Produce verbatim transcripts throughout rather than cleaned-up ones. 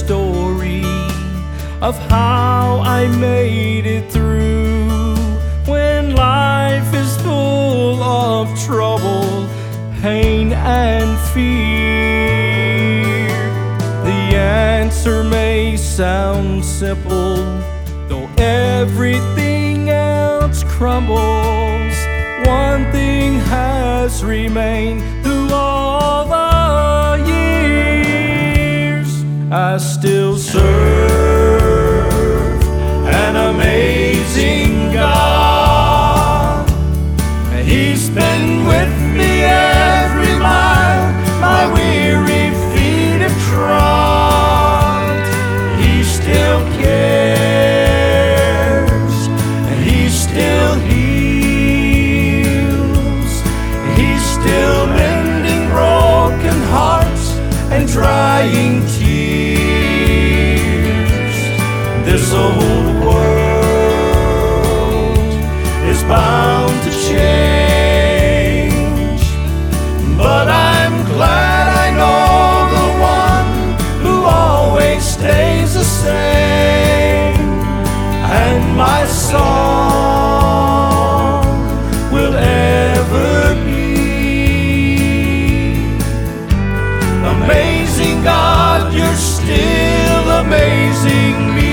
story of how I made it through when life is full of trouble, pain and fear. The answer may sound simple, though everything else crumbles. One thing has remained through all the years. I still serve an amazing God. He's been with me every mile my weary feet have trod. He still cares, and He still heals. He's still mending broken hearts and drying tears. This old world is bound to change, but I'm glad I know the one who always stays the same. And my song will ever be, amazing God, you're still amazing me.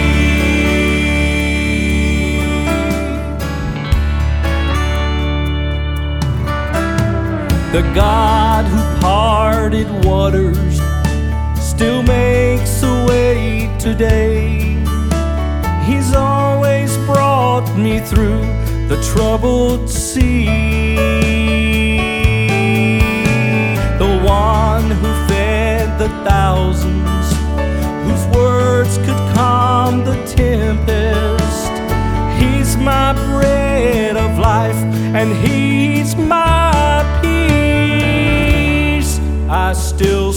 The God who parted waters still makes a way today. He's always brought me through the troubled sea. The one who fed the thousands, whose words could calm the tempest. He's my bread of life, and He's my peace. I still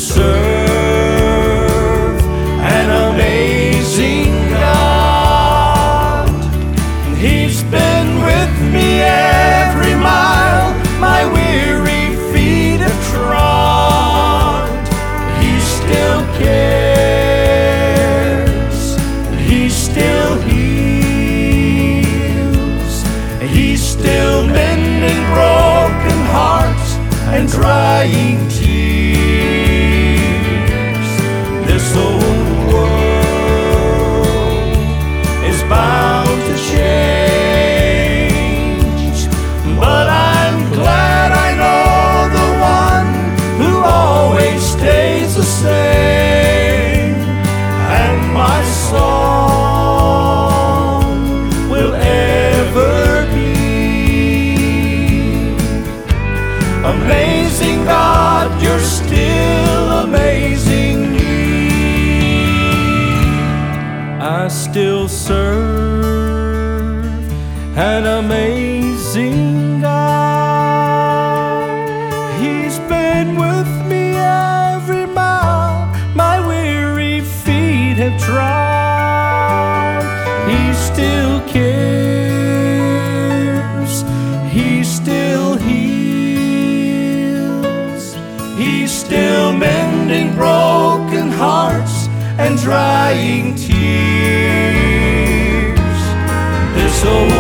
serve an amazing God. He's been with me every mile my weary feet have trod. He still cares, He still heals. He's still mending broken hearts and drying tears. This old world is bound to change, but I'm glad I know the one who always stays the same. And my song will ever be, amazing God, you're still amazing me. I still serve an amazing God. He's been with me every mile my weary feet have trod. He still cares, He still heals. He's still mending broken hearts and drying tears. This old